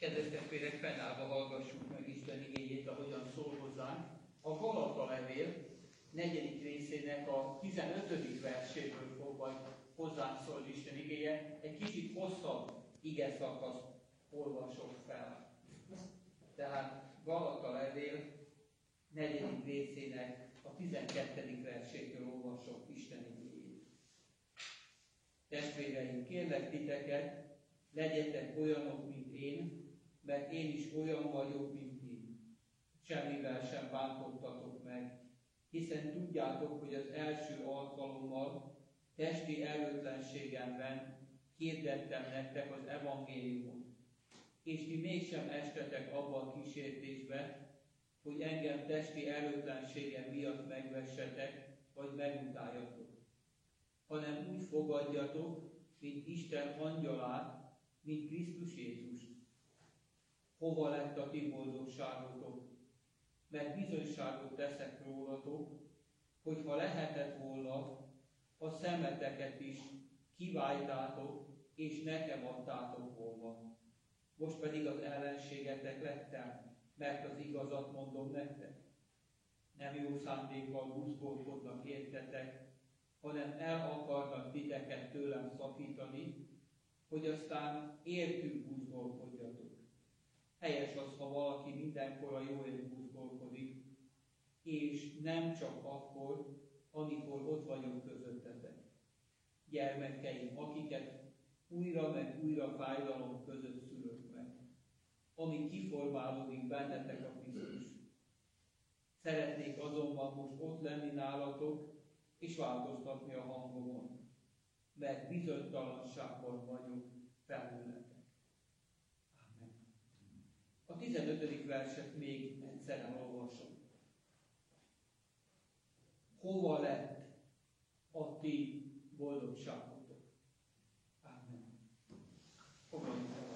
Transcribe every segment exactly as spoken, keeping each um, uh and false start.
Kedves testvérek, fennállva hallgassuk meg Isten igéjét, ahogyan szól hozzánk. A Galata levél negyedik részének a tizenötödik verséből fog majd hozzánk szólni Isten igéje. Egy kicsit hosszabb ige szakaszt olvasok fel. Tehát Galata levél negyedik részének a tizenkettedik verséből olvasok Isten igéjét. Testvéreim, kérlek titeket, legyetek olyanok, mint én, mert én is olyan vagyok, mint ti. Semmivel sem bántottatok meg, hiszen tudjátok, hogy az első alkalommal testi erőtlenségemben hirdettem nektek az evangéliumot, és ti mégsem estetek abba a kísértésbe, hogy engem testi erőtlenségem miatt megvessetek, vagy megutáljatok, hanem úgy fogadjatok, mint Isten angyalát, mint Krisztus Jézust. Hova lett a ti boldogságotok? Mert bizonyságot teszek rólatok, hogy ha lehetett volna, a szemeteket is kiváltátok, és nekem adtátok volna. Most pedig az ellenségetek lettem, mert az igazat mondom nektek. Nem jó szándékkal buzgolkodnak értetek, hanem el akarnak titeket tőlem szakítani, hogy aztán értük buzgolkodjatok. Helyes az, ha valaki mindenkor a jóért buzgolkodik, és nem csak akkor, amikor ott vagyok közöttetek. Gyermekeim, akiket újra meg újra fájdalom között szülök meg, ami kiformálódik bennetek a Krisztus. Szeretnék azonban most ott lenni nálatok, és változtatni a hangomon, mert bizonytalanságban vagyok felületek. Amen. A tizenötödik verset még egyszer olvasom. Hova lett a ti boldogságotok? Amen. Foglaljuk el.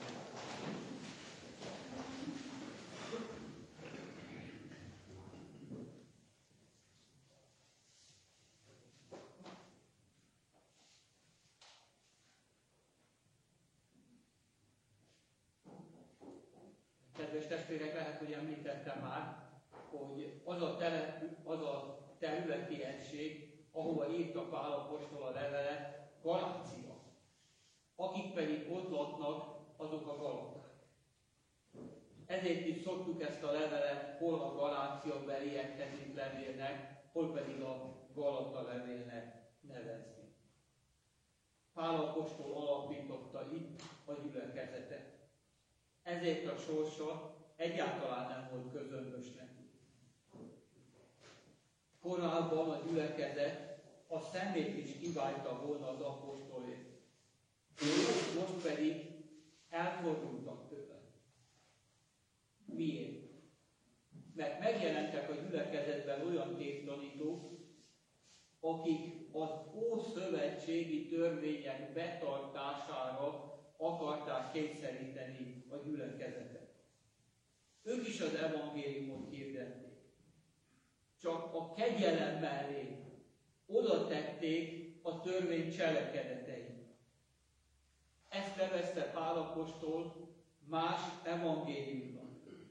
Kedves testvérek, lehet, hogy említettem már, hogy az a, tele, az a területi egység, ahova írta Pál apostol a levelet, Galácia. Akik pedig ott laknak, azok a galaták. Ezért is szoktuk ezt a levelet hol a Galácia beliekhez itt levélnek, hol pedig a Galata levélnek nevezni. Pál apostol alapította itt a gyülekezetet. Ezért a sorsa egyáltalán nem volt közömbös neki. Korábban a gyülekezet a szemét is kiválta volna az apostolért. Most pedig elfordultak tőle. Miért? Mert megjelentek a gyülekezetben olyan tévtanítók, akik az ószövetségi törvények betartására akarták kényszeríteni a gyülekezetet. Ők is az evangéliumot hirdették. Csak a kegyelem mellé oda tették a törvény cselekedeteit. Ezt nevezte Pál apostol más evangéliumnak.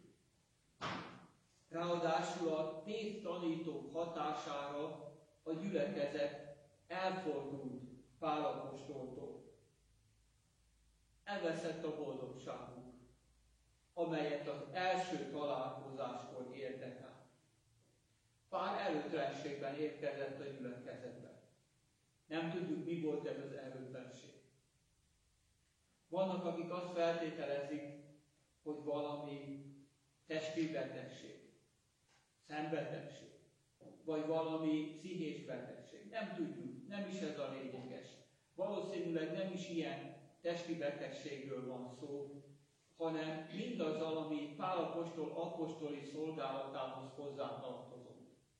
Ráadásul a tévtanítók hatására a gyülekezet elfordult Pál apostoltól. Elveszett a boldogságuk, amelyet az első találkozáskor értek át. Pár erőtlenségben érkezett a gyülekezetbe. Nem tudjuk, mi volt ez az erőtlenség. Vannak, akik azt feltételezik, hogy valami testi betegség, szembetegség, vagy valami pszichés betegség. Nem tudjuk, nem is ez a lényeges. Valószínűleg nem is ilyen testi betegségről van szó, hanem mindazzal, ami Pál apostol apostoli szolgálatához hozzátartozott.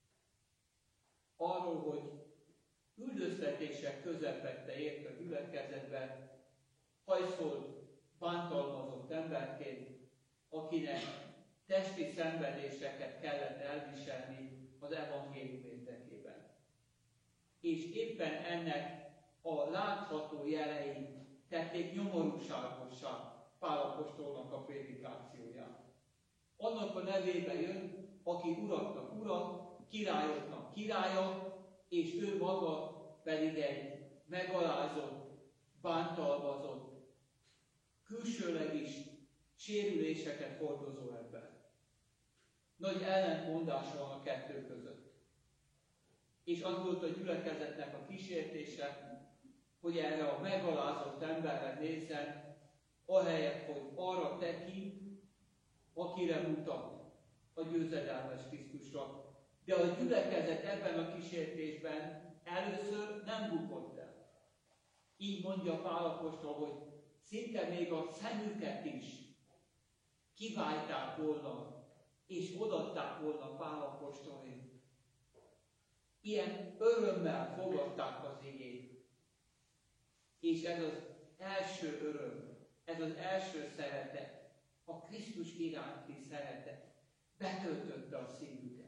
Arról, hogy üldöztetések közepette ért a gyülekezetben, hajszolt, bántalmazott emberként, akinek testi szenvedéseket kellett elviselni az evangélium érdekében. És éppen ennek a látható jelei tették nyomorúságossá Pál apostolnak a a prédikációját. Annak a nevébe jön, aki uraknak ura, királyoknak királya, és ő maga pedig egy megalázott, bántalmazott, külsőleg is sérüléseket hordozó ember. Nagy ellentmondás van a kettő között. És az volt a gyülekezetnek a kísértése, hogy erre a megalázott emberre nézzen, ahelyett, hogy arra tekint, akire mutat, a győzedelmes Krisztusra. De a gyülekezet ebben a kísértésben először nem bukott el. Így mondja Pál apostol, hogy szinte még a szemüket is kiválták volna, és odaadták volna Pál apostolért. Ilyen örömmel fogadták az igét. És ez az első öröm, ez az első szeretet, a Krisztus iránti szeretet betöltötte a szívüket.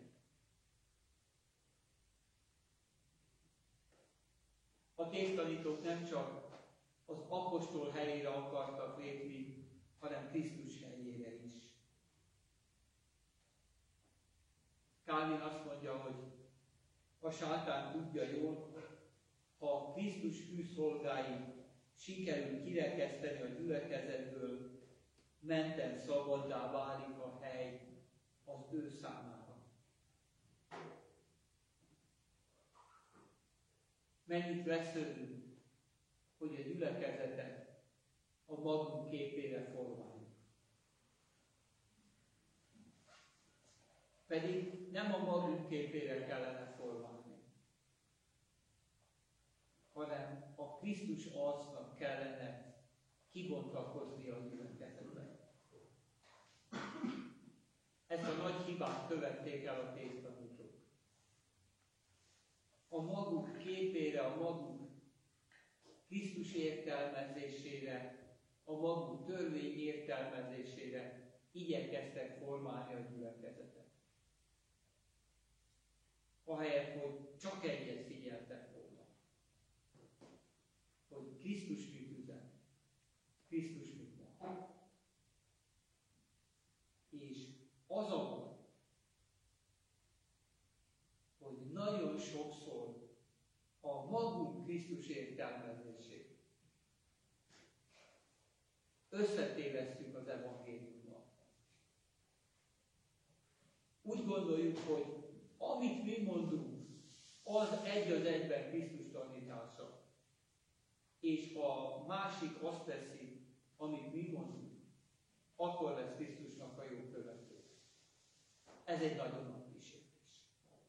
A tévtanítók nem csak az apostol helyére akartak lépni, hanem Krisztus helyére is. Kálvin azt mondja, hogy a sátán tudja jól, ha Krisztus hű szolgái sikerül kirekeszteni a gyülekezetből, menten szabaddá válik a hely az ő számára. Mennyit vesződünk, hogy a gyülekezetet a magunk képére formáljuk. Pedig nem a magunk képére kellene formálni, hanem a Krisztus arcnak kellene kibontakozni a gyülekezetben. Ezt a nagy hibát követték el a tévtanítók. A maguk képére, a maguk Krisztus értelmezésére, a maguk törvény értelmezésére igyekeztek formálni a gyülekezetet. Ahelyett, hogy csak egyet figyeltek volna. Hogy Krisztus mit üzen, Krisztus mit mond. És az a baj, hogy nagyon sokszor a magunk Krisztus értelmezését összetévesztjük az evangéliummal. Úgy gondoljuk, hogy amit mi mondunk, az egy az egyben Krisztus tanítása. És ha a másik azt teszi, amit mi mondunk, akkor lesz Krisztusnak a jó követő. Ez egy nagyon nagy kísértés.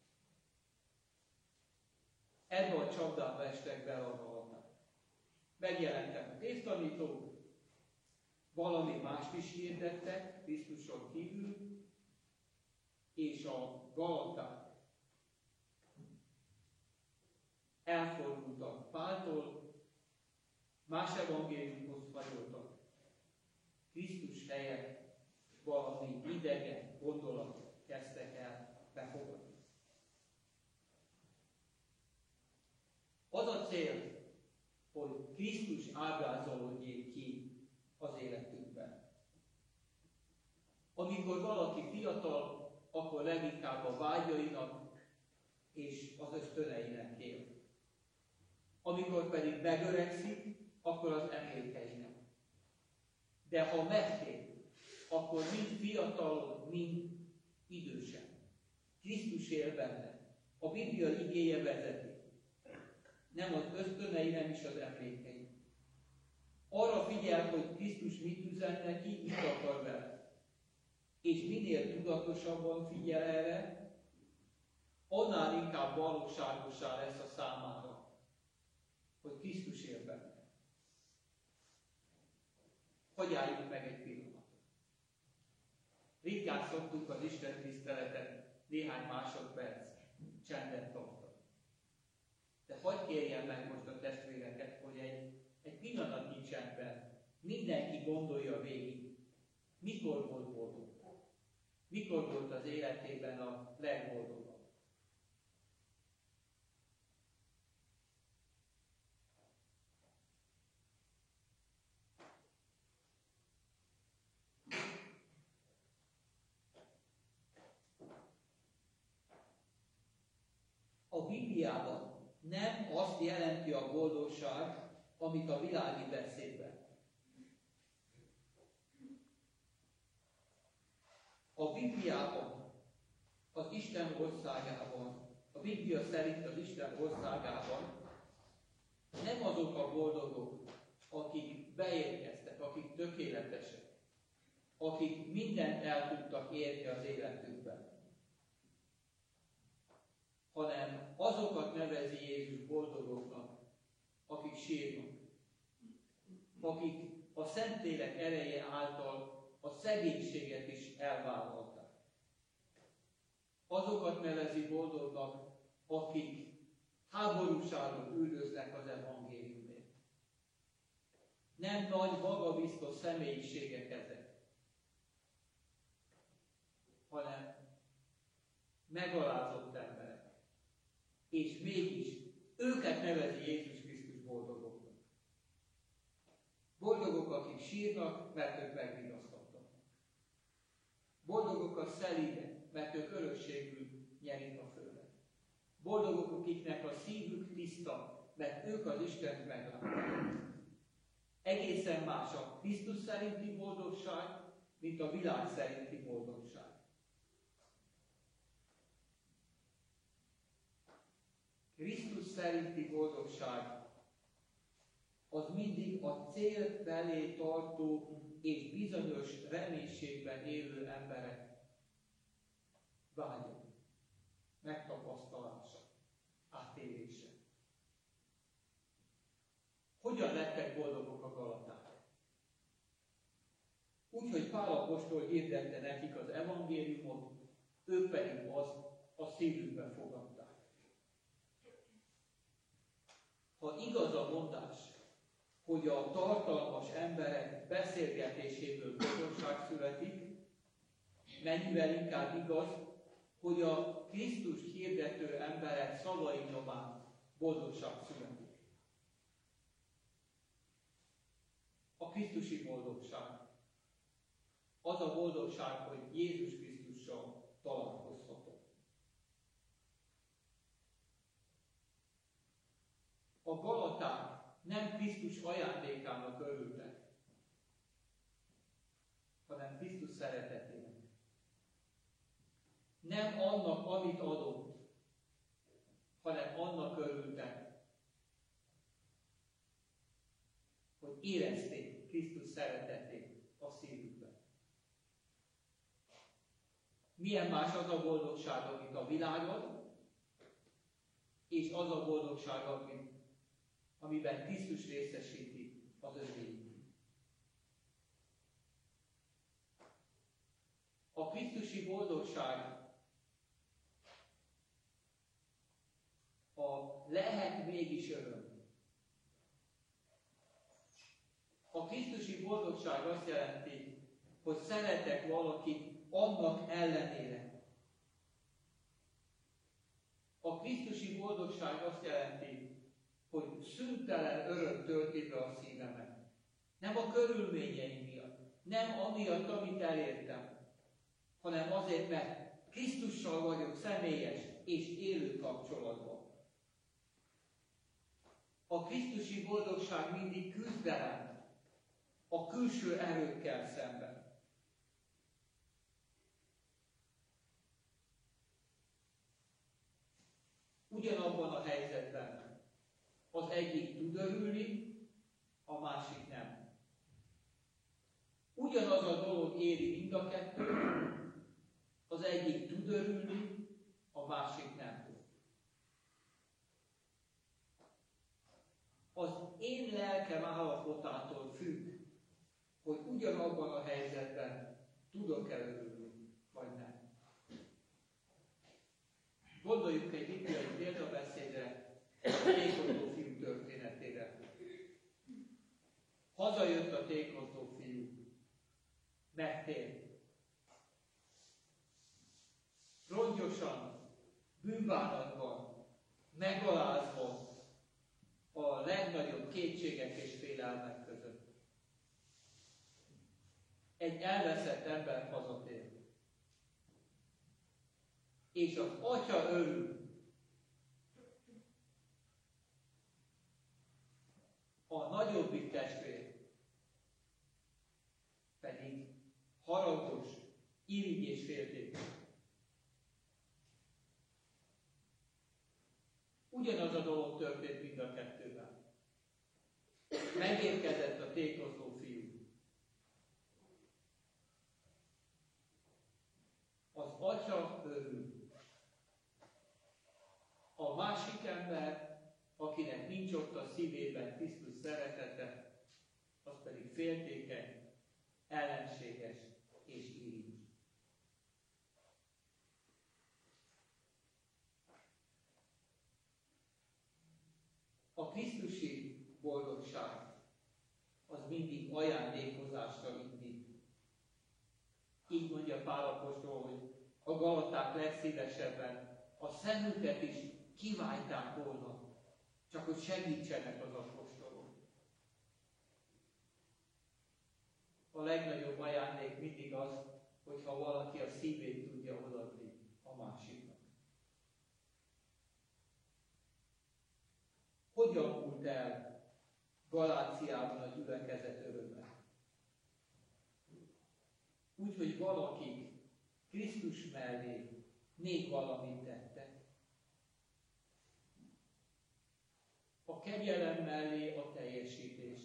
Ebbe a csapdába estek bele a Galaták. Megjelentek a tévtanítók, valami mást is hirdettek Krisztuson kívül, és a Galaták elfordultak Páltól, más evangéliumhoz fajoltak. Krisztus helyett valami idegen gondolatot kezdtek el befogadni. Az a cél, hogy Krisztus ábrázolódjék ki az életünkben. Amikor valaki fiatal, akkor leginkább a vágyainak és az ösztöneinek él. Amikor pedig megöregszik, akkor az emlékeinek. De ha megtér, akkor mind fiatal, mind idősen. Krisztus él benne. A Biblia igéje vezeti. Nem az ösztönei, nem is az emlékei. Arra figyel, hogy Krisztus mit üzen neki, mit akar vele. És minél tudatosabban figyel erre, annál inkább valóságosá lesz a számára, hogy Krisztus él benne. Hogy álljunk meg egy pillanatot. Ritkán szoktuk az Isten tiszteletet néhány másodperc csendet tartani. De hadd kérjem meg most a testvéreket, hogy egy, egy pillanatnyi csendben mindenki gondolja végig, mikor volt boldog. Mikor volt az életében a legboldogabb. Bibliában nem azt jelenti a boldogság, amit a világi beszédben. A Bibliában, az Isten országában, a Biblia szerint az Isten országában nem azok a boldogok, akik beérkeztek, akik tökéletesek, akik mindent el tudtak érni az életükben, hanem azokat nevezi Jézus boldogoknak, akik sírnak, akik a Szentlélek ereje által a szegénységet is elvállalták. Azokat nevezi boldognak, akik háborúságon üldöznek az evangéliumért. Nem nagy, magabiztos személyiségek ezek, hanem megalázott emberek. És mégis őket nevezi Jézus Krisztus boldogoknak. Boldogok, akik sírnak, mert ők megvigasztaltak. Boldogok a szelídek, mert ők örökségül nyerik a földet. Boldogok, akiknek a szívük tiszta, mert ők az Istent meglátják. Egészen más a Krisztus szerinti boldogság, mint a világ szerinti boldogság. Krisztus szerinti boldogság az mindig a cél felé tartó és bizonyos reménységben élő emberek vágya, megtapasztalása, átélése. Hogyan lettek boldogok a galaták? Úgy, hogy Pál apostol hirdette nekik az evangéliumot, ők pedig azt a szívükbe fogadták. Ha igaz a mondás, hogy a tartalmas emberek beszélgetéséből boldogság születik, mennyivel inkább igaz, hogy a Krisztust hirdető emberek szavai nyomán boldogság születik. A krisztusi boldogság az a boldogság, hogy Jézus Krisztussal találkozhatok. A galaták nem Krisztus ajándékának örültek, hanem Krisztus szeretetének. Nem annak, amit adott, hanem annak örültek, hogy érezték Krisztus szeretetét a szívükben. Milyen más az a boldogság, amit a világ ad, és az a boldogság, amit amiben Krisztus részesíti az övéit. A krisztusi boldogság a lehet mégis öröm. A krisztusi boldogság azt jelenti, hogy szeretek valakit annak ellenére. A krisztusi boldogság azt jelenti, hogy szüntelen öröm tölti be a szívemet. Nem a körülményeim miatt, nem amiatt, amit elértem, hanem azért, mert Krisztussal vagyok személyes és élő kapcsolatban. A krisztusi boldogság mindig küzdelem a külső erőkkel szemben. Ugyanabban a helyzetben az egyik tud örülni, a másik nem. Ugyanaz a dolog éri mind a kettőt, az egyik tud örülni, a másik nem tud. Az én lelkem állapotától függ, hogy ugyanabban a helyzetben tudok-e örülni, vagy nem. Gondoljunk egy bibliai példabeszédre, a tékozló fiú történetére. Hazajött a tékozló fiú, megtért. Rongyosan, bűnbánatban, megalázva a legnagyobb kétségek és félelmek között. Egy elveszett ember hazatér. És az atya örül, pedig haragos, irigy és féltékeny. Ugyanaz a dolog történt mind a kettővel. Megérkezett a tékozló fiú. Az atya örül. A másik ember, akinek nincs ott a szívében Krisztus szeretete, az pedig féltékeny, ellenséges és irigy. A krisztusi boldogság az mindig ajándékozásra indít. Így mondja Pál apostol, hogy a galaták legszívesebben a szemüket is kiválták volna, csak hogy segítsenek az apostolok. A legnagyobb ajándék mindig az, hogyha valaki a szívét tudja odaadni a másiknak. Hogyan múlt el Galáciában a gyülekezet öröme? Úgy, hogy valakik Krisztus mellé még valamit tettek. A kegyelem mellé a teljesítést.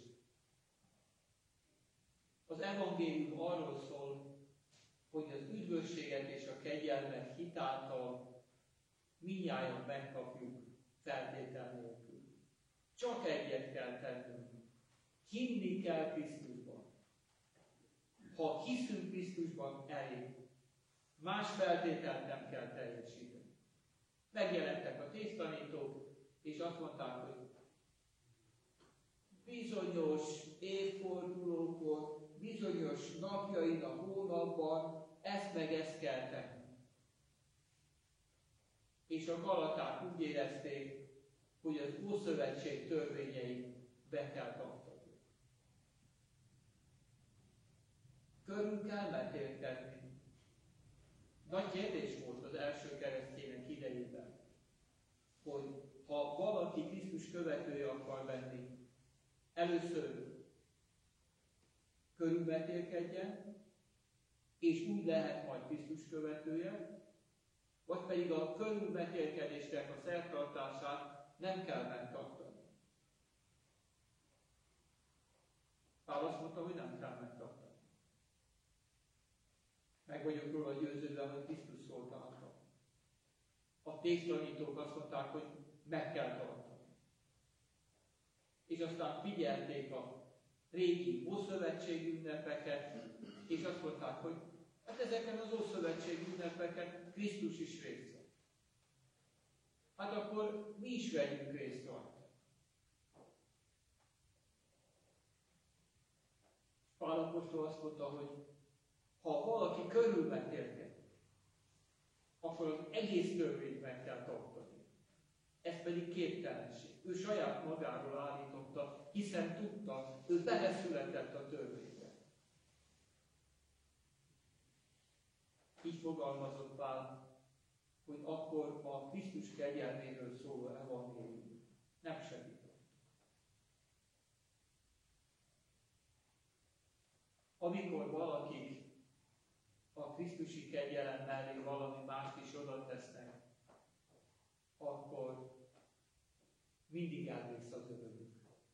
Az evangélium arról szól, hogy az üdvösséget és a kegyelmet hitáltal mindnyájan megkapjuk feltétel nélkül. Csak egyet kell tennünk. Hinni kell Krisztusban. Ha hiszünk Krisztusban, elég. Más feltételt nem kell teljesíteni. Megjelentek a tésztanítók, és azt mondták, hogy bizonyos évfordulókor, bizonyos napjain a hónapban ezt meg ezt kell tenni. És a galaták úgy érezték, hogy az Ószövetség törvényeit be kell tartani. Körül kell metélkedni. Nagy kérdés volt az első keresztények idejében, hogy ha valaki Krisztus követője akar lenni, először körülmetélkedjen, és úgy lehet majd Krisztus követője, vagy pedig a körülmetélkedésnek a szertartását nem kell megtartani. Pál azt mondta, hogy nem kell megtartani. Meg vagyok róla győződve, hogy Krisztus szólt által. A tésztanítók azt mondták, hogy meg kell tartani. És aztán figyelték a régi Ószövetségi ünnepeket, és azt mondták, hogy hát ezeken az Ószövetségi ünnepeken Krisztus is részt vett. Hát akkor mi is vegyünk részt rajta. Pál apostol azt mondta, hogy ha valaki körülmetélkedik, akkor az egész törvényt meg kell tartani. Ez pedig képtelenség. Ő saját magáról állította, hiszen tudta, ő beleszületett a törvénybe. Így fogalmazott Pál, hogy akkor a Krisztus kegyelméről szóló evangélium nem segített. Amikor valakik a krisztusi kegyelem mellé valami mást is oda tesznek, akkor mindig elvész az örömük.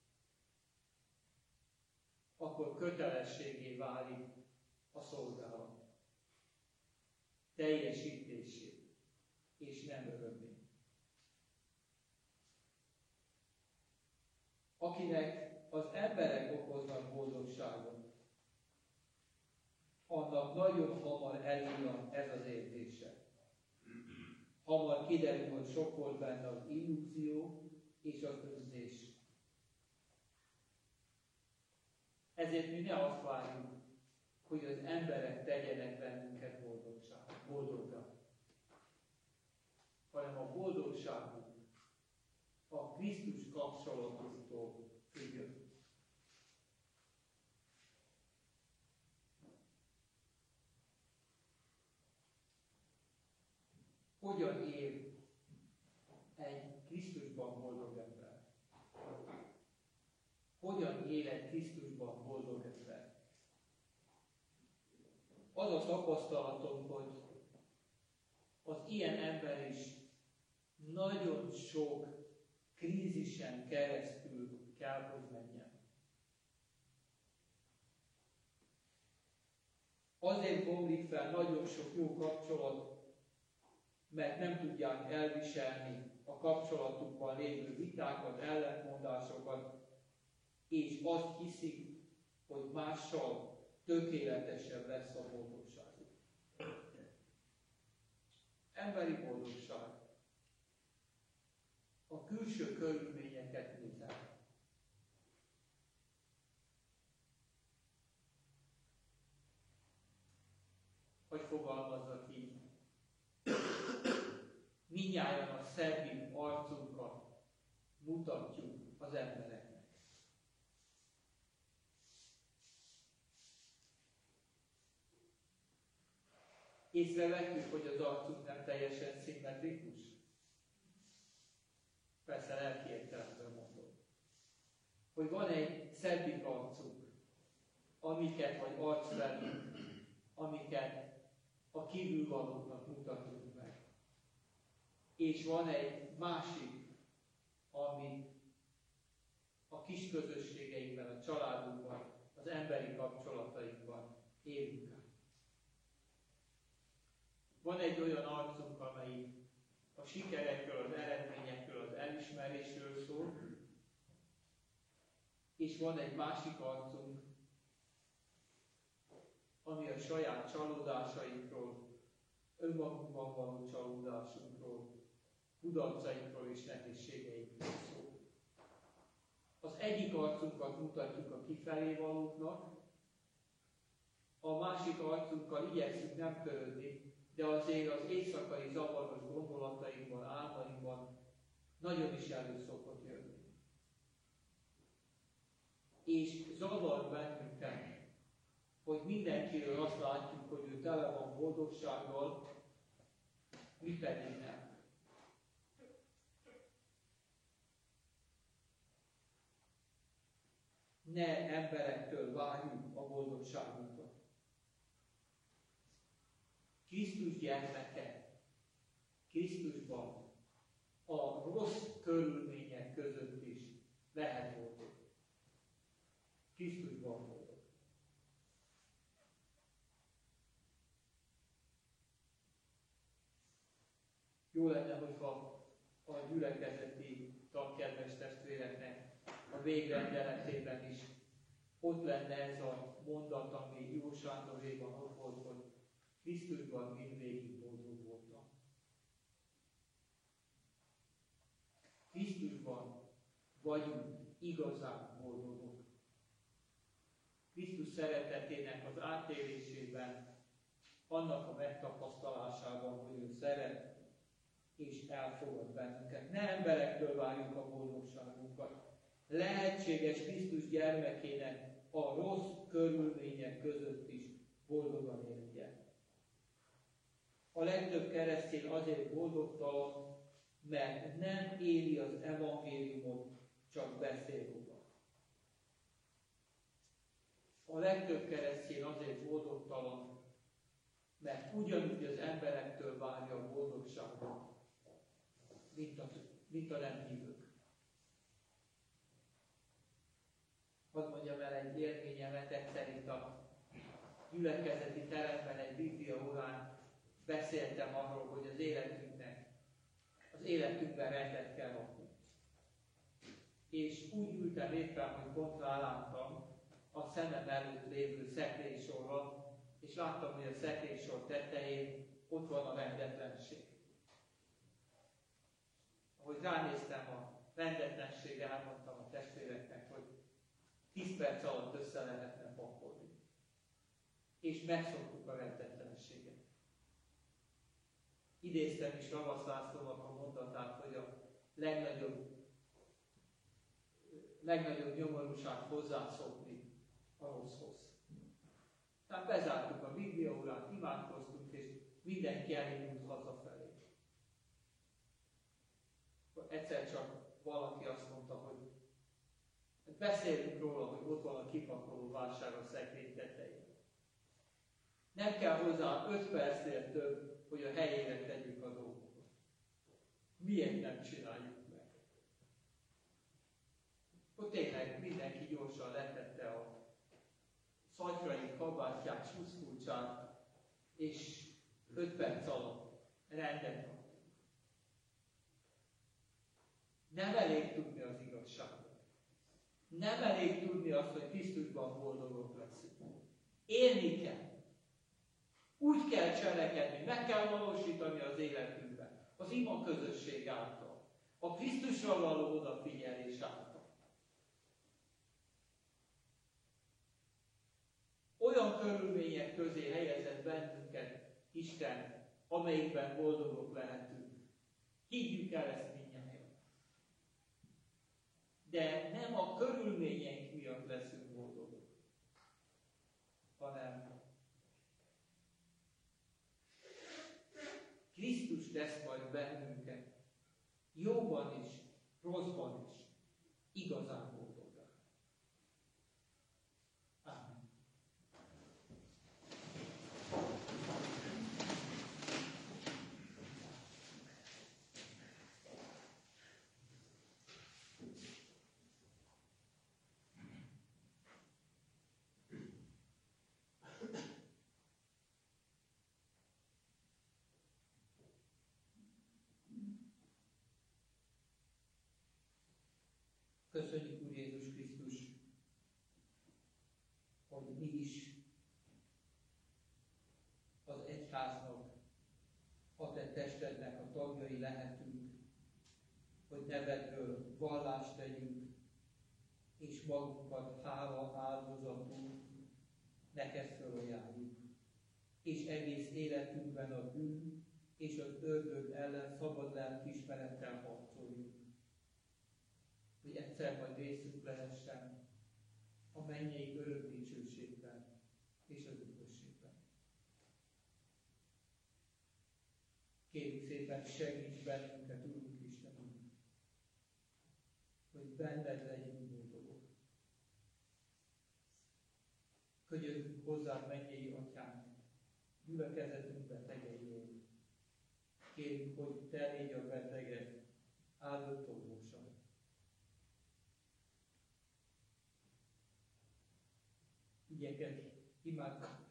Akkor kötelességé válik a szolgálat. Teljesítésé, és nem örömmé. Akinek az emberek okoznak boldogságot, annak nagyon hamar elillan ez az érzése. Hamar kiderül, hogy sok volt benne az illúzió és az önzés. Ezért mi ne azt várjuk, hogy az emberek tegyenek bennünket boldoggá, hanem a boldogságunk a Krisztus kapcsolatoktól függő. Hogyan él egy Krisztusban boldog ember? Hogyan él egy Krisztusban boldog ember? az a tapasztalatom, hogy az ilyen ember is nagyon sok krízisen keresztül kell, hogy menjen. Azért bomlik fel nagyon sok jó kapcsolat, mert nem tudják elviselni a kapcsolatukban lévő vitákat, ellentmondásokat, és azt hiszik, hogy mással tökéletesebb lesz a boldogságuk. Emberi boldogság a külső körülményeket nézem. Hogy fogalmazzak így? Mindnyájan a szebbik arcunkat mutatjuk az embereknek. Észrevettük, hogy az arcunk nem teljesen szimmetrikus? Persze lelki értelemben mondom. Hogy van egy szebbik arcunk, amiket, vagy arcvelünk, amiket a kívülvalóknak mutatunk meg. És van egy másik, amit a kis közösségeinkben, a családunkban, az emberi kapcsolatainkban élünk át. Van egy olyan arcunk, amelyik a sikerekről, az eredményekről, az elismerésről szól, és van egy másik arcunk, ami a saját csalódásainkról, önmagunkban való csalódásunkról, kudarcainkról és nehézségeinkről szól. Az egyik arcunkat mutatjuk a kifelé valóknak, a másik arcunkkal igyekszünk nem törődni, de azért az éjszakai zavaros gondolatainkban, álmainkban nagyon is elő szokott jönni. És zavar bennünket, hogy mindenkiről azt látjuk, hogy ő tele van boldogsággal, mi pedig nem. Ne emberektől várjuk a boldogságunkat. Krisztus gyermeke, Krisztusban a rossz körülmények között is lehet boldog. Krisztusban boldog. Jó lenne, hogyha a gyülekezeti tagkedves testvéreknek a végrendeletében is ott lenne ez a mondat, ami Jó Sándoréban ott volt, hogy Krisztusban mindvégig boldog voltam. Krisztusban vagyunk igazán boldogok. Krisztus szeretetének az átélésében, annak a megtapasztalásában, hogy ő szeret és elfogad bennünket. Ne emberektől várjuk a boldogságunkat. Lehetséges Krisztus gyermekének a rossz körülmények között is boldogan élnie. A legtöbb keresztény azért boldogtalan, mert nem éli az evangéliumot, csak beszél róla. A legtöbb keresztény azért boldogtalan, mert ugyanúgy az emberektől várja a boldogságot, mint a, mint a nem hívők. Hadd mondjam el egy élményemet, egyszer itt a gyülekezeti teremben egy Biblia órán beszéltem arról, hogy az életünknek, az életünkben rendet kell rakni. És úgy ültem éppen, hogy pont ráláttam a szemem előtt lévő szekrénysorra, és láttam, hogy a szekrénysor tetején ott van a rendetlenség. Ahogy ránéztem a rendetlenségre, elmondtam a testvéreknek, hogy tíz perc alatt össze lehetne pakolni. És megszoktuk a rendetlenséget. Idéztem is Ravasz Lászlónak a mondatát, hogy a legnagyobb, legnagyobb nyomorúság hozzászokni a rosszhoz. Tehát bezártuk a Bibliaórát, imádkoztunk, és mindenki elindult hazafelé. Egyszer csak valaki azt mondta, hogy beszélünk róla, hogy ott van a kipakoló vásár a szekrény tetején. Nem kell hozzá öt percnél több, hogy a helyére tegyük a dolgokat. Miért nem csináljuk meg? Ott tényleg mindenki gyorsan letette a szatyrai kabátját, suszkulcsát, és öt perc alatt rendet kaptunk. Nem elég tudni az igazságot. Nem elég tudni azt, hogy Krisztusban boldogok leszünk. Élni kell. Úgy kell cselekedni, meg kell valósítani az életünkben. Az ima közösség által. A Krisztusra való odafigyelés által. Olyan körülmények közé helyezett bennünket Isten, amelyikben boldogok lehetünk. Higgyük el ezt mindnyájan. De nem a körülményeink miatt leszünk boldogok, hanem Krisztus tesz majd bennünket jóban is, rosszban is, igazán boldogá. Ámen. Köszönjük, Úr Jézus Krisztus, hogy mi is az egyháznak, a te testednek a tagjai lehetünk, hogy nevedről vallást tegyünk, és magunkat hála áldozatul neked felajánljuk. És egész életünkben a bűn és az ördög ellen szabad lelkiismerettel harcoljunk. Hogy egyszer majd részünk lehessen a mennyei örök dicsőségben és az üdvösségben. Kérjük szépen, segíts bennünket, Úrunk Istenünk, hogy benned legyünk boldogok. Könyörgünk hozzá, mennyei Atyánk, gyülekezetünkbe tegyeljél. Kérjük, hogy te légy a beteg, áldott orvosa. Igyekezz, imádkozunk.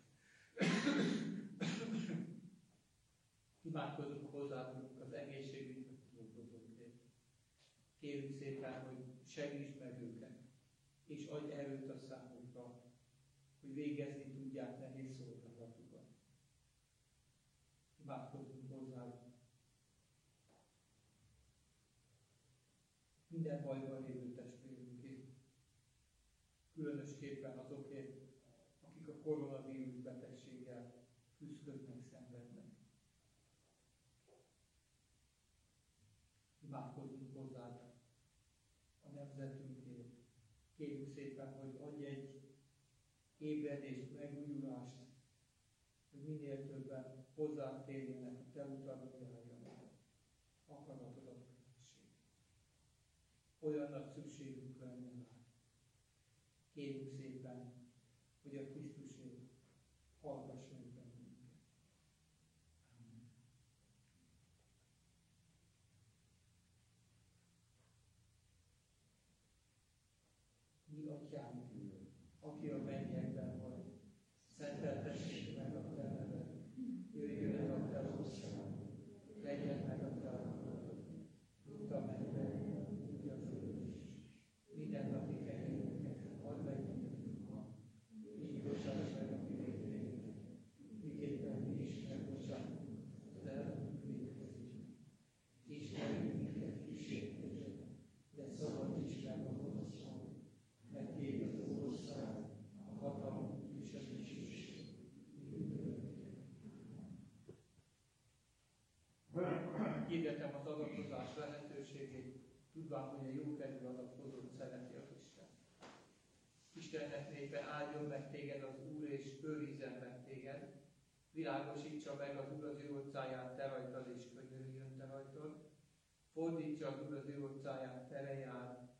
Imádkozunk hozzáadunk az egészségünkre dolgozókért. Kérjük szépen, hogy segíts meg őket, és adj erőt a számukra, hogy végezni tudják nehéz szolgálatukat. Imádkozunk hozzáadunk. Minden bajban lévő testvérünkért, különösképpen azokért, akik a koronavírus betegséggel küzdködnek, szenvednek. Imádkozzunk hozzád a nemzetünkért. Kérjük szépen, hogy adj egy ébredést, megújulást, hogy minél többen hozzád térjenek a te utadon járjanak. Akaratodat kövessék. Olyan nagy szükségünk lenne rá. Kérjük szépen, hogy a Krisztusért hallgass meg bennünket. Amen. Mi Atyánk, aki a mennyekben vagy, szenteltessék meg a te neved, jöjjön el a te országod, legyen meg a te akaratod, mint a mennyben, úgy a földön is. Minden napi kenyerünket add meg nekünk ma, így bocsáss meg a mi vétkeinket, miképpen mi is megbocsátunk az ellenünk vétkezésnek. És ne vigy minket kísértésbe, de szabadíts meg a gonosztól, mert tiéd az ország, a hatalom és a dicsőség, mindörökké. Hirdetem az adatkozás lehetőségét, tudván, hogy a jókedvű adatkozót szereti az Isten. Istennek népe, áldjon meg téged az Úr, és őrizzen meg téged. Világosítsa meg az Úr az ő orcáját te rajtad, és könyörüljön te rajtad. Fordítsa az Úr az ő orcáját te rejár,